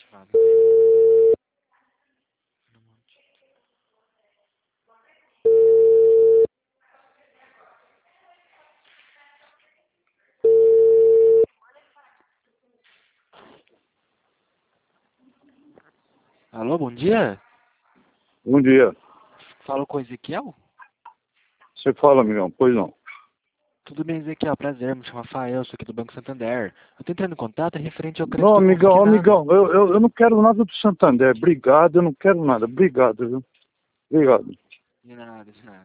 Alô, bom dia. Bom dia. Falo com o Ezequiel? Você fala, amigão? Pois não. Tudo bem, Ezequiel? Prazer, me chamo Rafael, sou aqui do Banco Santander. Eu tô entrando em contato referente ao crédito Não, amigão, consignado. amigão, eu não quero nada do Santander. Obrigado, eu não quero nada. Obrigado, viu? Obrigado. De nada, de nada.